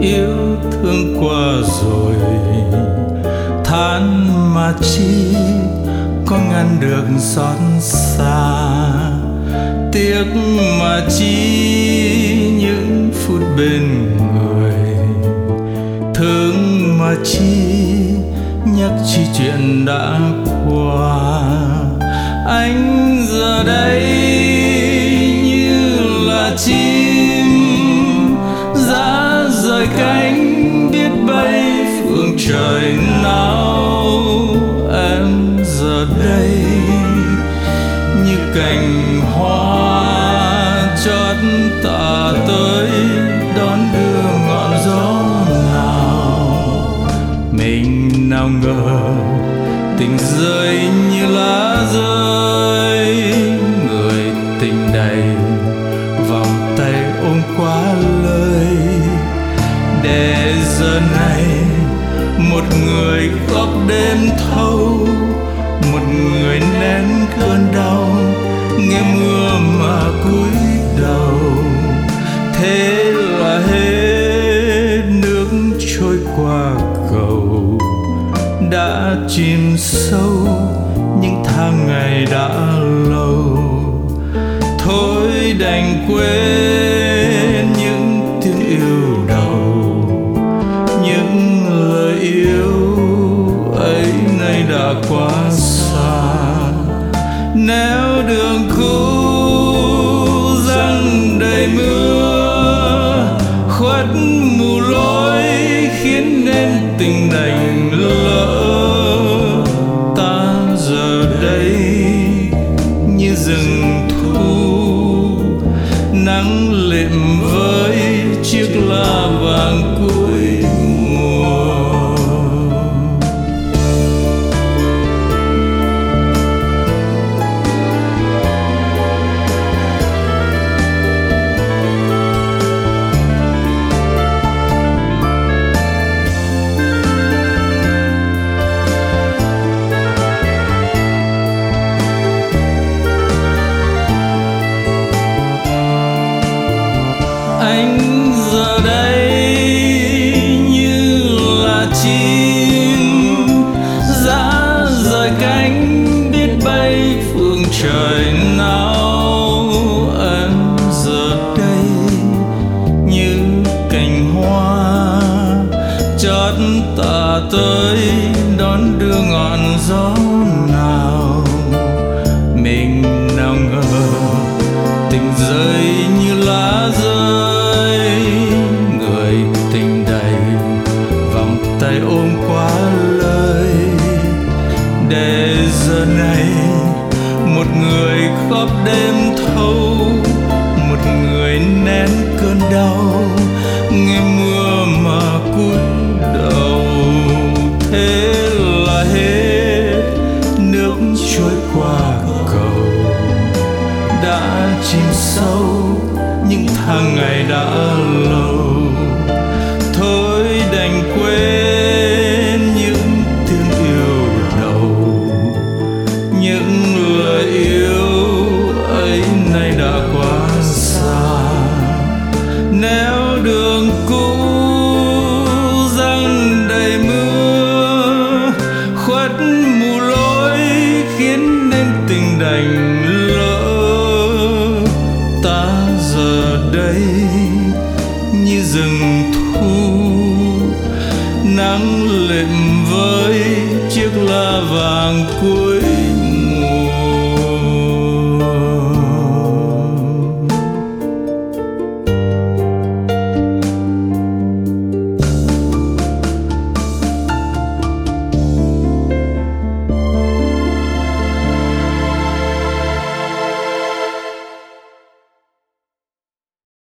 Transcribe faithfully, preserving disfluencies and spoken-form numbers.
yêu thương qua rồi, than mà chi có ngăn được xót xa, tiếc mà chi những phút bên người, thương mà chi nhắc chi chuyện đã qua. Anh giờ đây như là chim giá rời cánh biết bay phương trời nào. Em giờ đây như cành hoa chót tà tới đón đưa ngọn gió nào. Mình nào ngờ tình rơi như lá rơi, người tình đầy vòng tay ôm quá lời, để giờ này một người khóc đêm thâu, một người nén cơn đau nghe mưa mà cúi đầu. Thế là hết nước trôi qua cầu, đã chìm sâu những tháng ngày đã lâu. Thôi đành quên những tiếng yêu đầu, những lời yêu ấy nay đã quá xa. Nếu đường cũ răng đầy mưa khuất mù lối khiến nên tình đành lỡ, ta giờ đây như rừng thu nắng lịm với chiếc lá vàng cuối mùa. Anh giờ đây như là chim giá rời cánh biết bay phương trời nào. Em giờ đây như cành hoa chót tà tới đón đưa ngọn gió nào. Mình nào ngờ tình rơi như lá rơi, người tình đầy vòng tay ôm quá lời, để giờ này một người khóc đêm thâu, một người nén cơn đau nghe mưa mà cúi đầu. Thế là hết nước trôi qua cầu, đã chìm sâu những tháng ngày đã lâu. Thôi đành quên những tiếng yêu đầu, những lời yêu ấy nay đã quá xa. Nếu đường cũ răng đầy mưa khuất mù lối khiến nên tình đành lỡ, ta giờ đây như rừng thu nắng lịm với chiếc lá vàng cuối